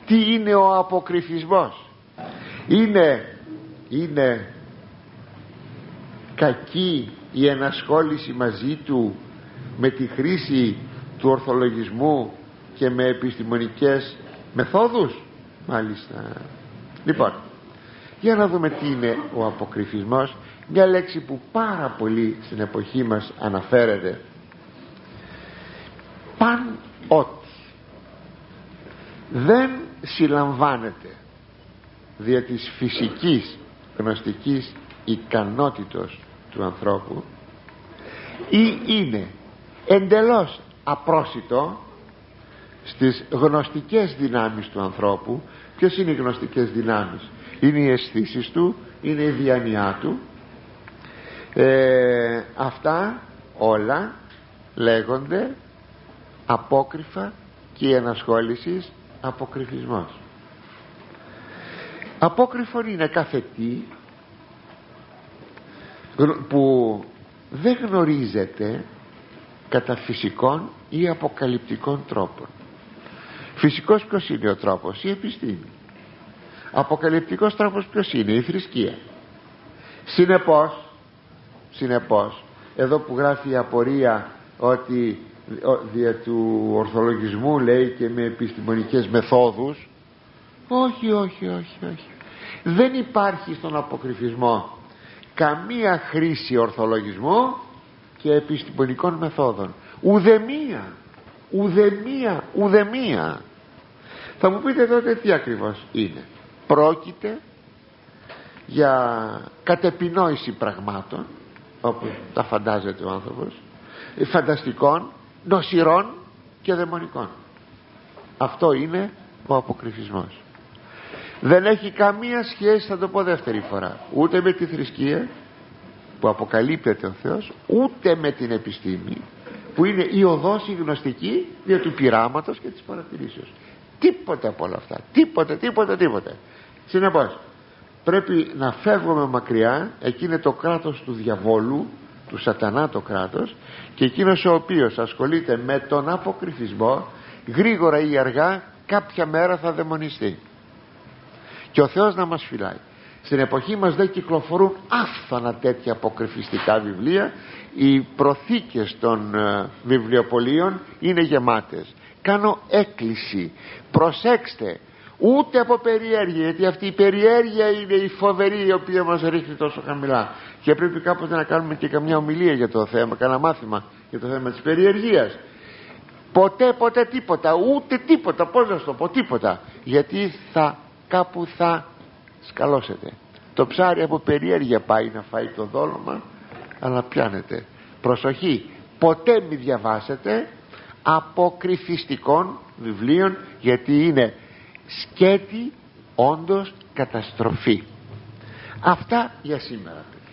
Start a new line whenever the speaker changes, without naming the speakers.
Τι είναι ο αποκρυφισμός? Είναι κακή η ενασχόληση μαζί του με τη χρήση του ορθολογισμού και με επιστημονικές μεθόδους? Μάλιστα. Λοιπόν, για να δούμε τι είναι ο αποκρυφισμός. Μια λέξη που πάρα πολύ στην εποχή μας αναφέρεται. Παν ότι δεν συλλαμβάνεται δια της φυσικής γνωστικής ικανότητος του ανθρώπου ή είναι εντελώς απρόσιτο στις γνωστικές δυνάμεις του ανθρώπου. Ποιες είναι οι γνωστικές δυνάμεις? Είναι οι αισθήσεις του, είναι η διάνοιά του. Αυτά όλα λέγονται απόκρυφα και η ενασχόλησης αποκρυφισμός. Απόκρυφο είναι κάθε τι που δεν γνωρίζεται κατά φυσικών ή αποκαλυπτικών τρόπων. Φυσικός ποιος είναι ο τρόπος? Η επιστήμη. Αποκαλυπτικός τρόπος ποιος είναι? Η θρησκεία. Συνεπώς εδώ που γράφει η απορία ότι δια του ορθολογισμού λέει και με επιστημονικές μεθόδους, όχι. Δεν υπάρχει στον αποκρυφισμό καμία χρήση ορθολογισμού και επιστημονικών μεθόδων. Ουδεμία. Θα μου πείτε τότε τι ακριβώς είναι? Πρόκειται για κατεπινόηση πραγμάτων, όπως τα φαντάζεται ο άνθρωπος, φανταστικών, νοσηρών και δαιμονικών. Αυτό είναι ο αποκρυφισμός. Δεν έχει καμία σχέση, θα το πω δεύτερη φορά, ούτε με τη θρησκεία που αποκαλύπτεται ο Θεός, ούτε με την επιστήμη που είναι η οδός η γνωστική δια του πειράματος και της παρατηρήσεως. Τίποτε από όλα αυτά. Τίποτε. Συνεπώς πρέπει να φεύγουμε μακριά. Εκεί είναι το κράτος του διαβόλου, του σατανά το κράτος, και εκείνος ο οποίος ασχολείται με τον αποκρυφισμό γρήγορα ή αργά κάποια μέρα θα δαιμονιστεί. Και ο Θεός να μας φυλάει. Στην εποχή μας δεν κυκλοφορούν άφθονα τέτοια αποκρυφιστικά βιβλία. Οι προθήκες των βιβλιοπωλείων είναι γεμάτες. Κάνω έκκληση, προσέξτε, ούτε από περιέργεια, γιατί αυτή η περιέργεια είναι η φοβερή η οποία μας ρίχνει τόσο χαμηλά, και πρέπει κάποτε να κάνουμε και καμιά ομιλία για το θέμα, κανένα μάθημα για το θέμα της περιεργίας. Ποτέ τίποτα, ούτε τίποτα, πώς να σου το πω, τίποτα, γιατί κάπου θα σκαλώσετε. Το ψάρι από περιέργεια πάει να φάει το δόλωμα, αλλά πιάνετε. Προσοχή, ποτέ μη διαβάσετε αποκρυφιστικών βιβλίων, γιατί είναι σκέτη όντως καταστροφή. Αυτά για σήμερα.